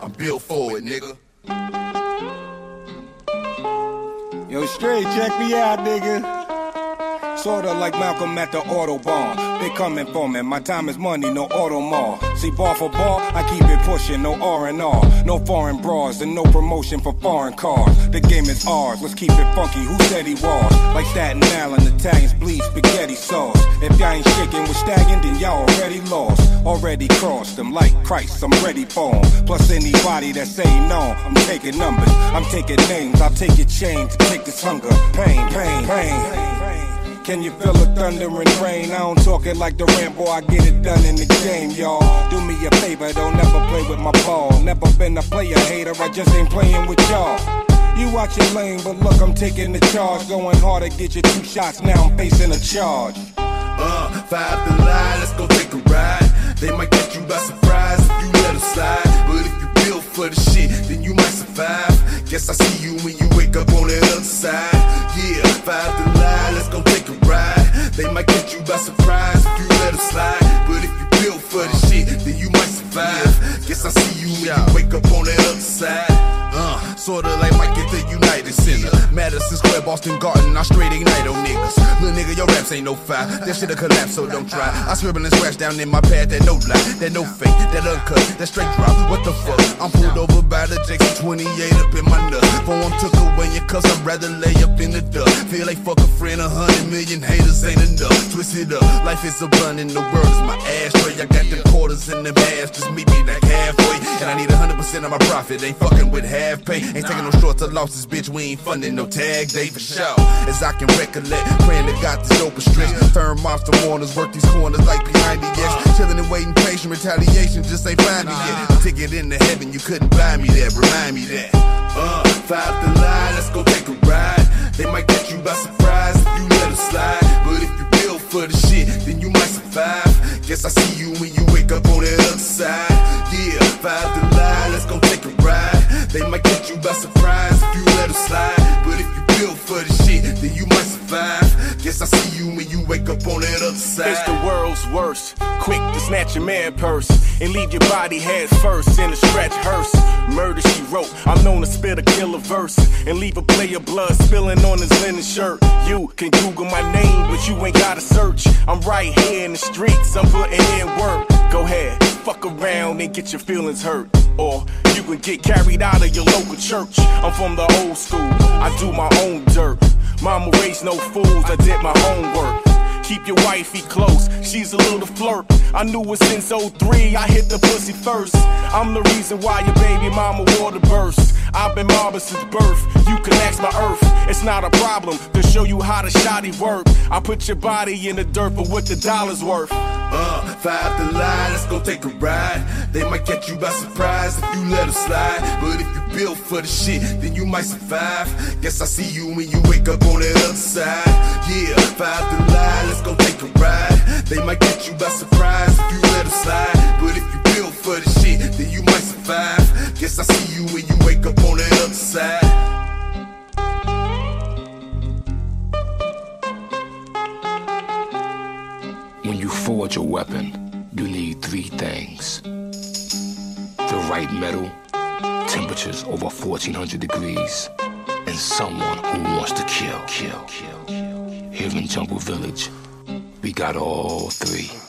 I'm built for it, nigga. Yo, straight, check me out, nigga. Sorta like Malcolm at the Autobahn. They coming for me, my time is money, no Audemars. See, bar for bar, I keep it pushing, no R&R. No foreign bras and no promotion for foreign cars. The game is ours, let's keep it funky, who said he was? Like Staten Island, Italians bleed spaghetti sauce. If y'all ain't shaking with stagging, then y'all already lost. Already crossed them like Christ, I'm ready for them. Plus anybody that say no, I'm taking numbers. I'm taking names, I'll take your chain to take this hunger. Pain, pain, pain. Can you feel the thunder and rain? I don't talk it like the Rambo, I get it done in the game, y'all. Do me a favor, don't never play with my ball. Never been a player hater, I just ain't playing with y'all. You watch your lane, but look, I'm taking the charge. Going hard to get you 2 shots, now I'm facing a charge. 5 to lie, let's go take a ride. They might catch you by surprise if you let them slide. But if you built for the shit, then you might survive. Guess I see you when you wake up on the other side. Yeah, 5 to lie, let's go take a ride. They might catch you by surprise if you let them slide. But if you built for the shit, then you might survive. Guess I see you when you wake up on the other side. Sorta like Mike at the United Center, Madison Square, Boston Garden, I straight ignite on niggas. Little nigga, your raps ain't no fire. That shit'll collapse, so don't try. I scribble and scratch down in my pad, that no lie, that no fake, that uncut, that straight drop. What the fuck? I'm pulled over by the Jackson 28 up in my nut. Phone took away your cuz I'd rather lay up in the dust. Feel like fuck a friend, 100 million haters ain't enough. Twist it up, life is a blunt and the world is my ashtray. I got them quarters in the ass, just meet me like halfway. And I need 100% of my profit, ain't fucking with half pay. Ain't taking no shorts or losses, bitch, we ain't funding no tag day for sure. As I can recollect, praying to God this dope is stretch. Third monster warners, work these corners like behind the X. Chilling and waiting patient, retaliation just ain't find me yet. A ticket into heaven, you couldn't buy me that, remind me that. 5 to lie, let's go take a ride. They might catch you by surprise if you let them slide. But if you built for the shit, then you might survive. Guess I see you when you wake up on the other side. Yeah, 5 to lie, let's go take a ride. They might catch you by surprise if you let them slide. But if you built for the shit, then you might survive. Guess I see you when you wake up on that other side. It's the world's worst, quick to snatch your man purse and leave your body head first in a stretch hearse. Murder she wrote, I'm known to spit a killer verse and leave a player blood spilling on his linen shirt. You can Google my name, but you ain't gotta search. I'm right here in the streets, I'm putting in work. Go ahead, fuck around and get your feelings hurt. Or you can get carried out of your local church. I'm from the old school, I do my own dirt. Mama raised no fools, I did my homework. Keep your wifey close, she's a little flirt. I knew it since 03, I hit the pussy first. I'm the reason why your baby mama water burst. I've been mobbing since birth, you can ask my earth. It's not a problem to show you how the shotty work. I put your body in the dirt for what the dollar's worth. 5 to lie, let's go take a ride. They might catch you by surprise if you let them slide. But if you built for the shit, then you might survive. Guess I see you when you wake up on the other side. Yeah, 5 to lie, let's go take a ride. They might catch you by surprise if you let them slide. But if you built for the shit, then you might survive. Guess I see you when you wake up on the other side. When you forge a weapon, you need 3 things. The right metal, temperatures over 1400 degrees, and someone who wants to kill. Here in Jungle Village, we got all 3.